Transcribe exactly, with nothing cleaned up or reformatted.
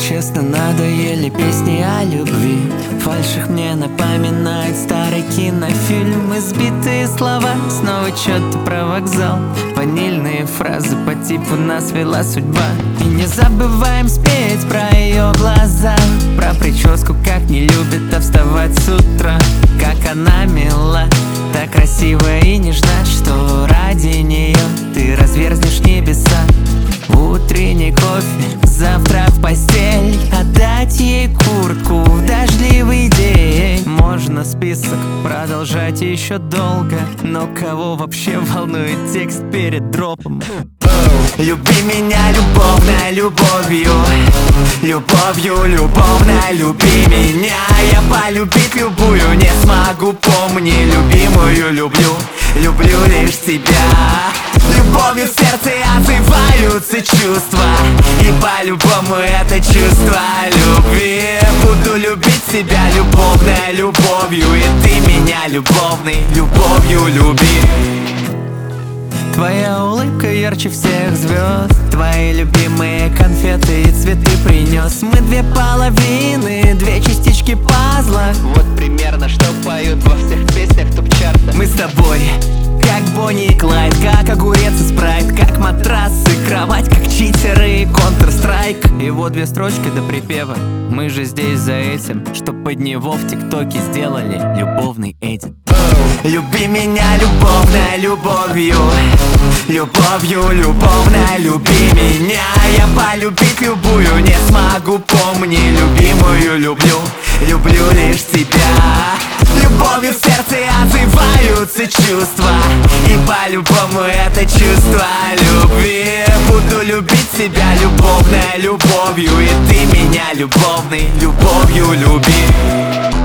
честно, надоели песни о любви. Фальших мне напоминает старый кинофильм. Избитые слова, снова что-то про вокзал. Ванильные фразы по типу «нас вела судьба». И не забываем спеть про ее глаза, про прическу, как не любит а вставать с утра. Как она мила, так красива и нежна, что ради нее ты разверзнешь небеса. Утренний кофе, завтра в постель, отдать ей куртку в дождливый день. Можно список продолжать еще долго, но кого вообще волнует текст перед дропом? Люби меня любовной любовью, любовью любовной люби меня. Я полюбить любую не смогу, помни, любимую люблю, люблю лишь тебя. Любовью в сердце отзываются чувства, и по-любому это чувство любви. Буду любить тебя любовной любовью, и ты меня любовной любовью люби. Твоя улыбка ярче всех звезд, твои любимые конфеты и цветы принес. Мы две половины, две частички пазла. Вот примерно что поют во всех песнях топ-чарта. Мы с тобой как Бонни и Клайд, как огурец и спрайт, как матрасы, кровать, как читеры и Counter-Strike. И вот две строчки до припева. Мы же здесь за этим, что под него в ТикТоке сделали любовный эдит. Люби меня любовной любовью, любовью любовной люби меня. Я полюбить любую не смогу, помни, любимую люблю, люблю лишь тебя. Любовью в сердце отзываются чувства, и по-любому это чувство любви. Буду любить тебя любовной любовью, и ты меня любовной любовью люби.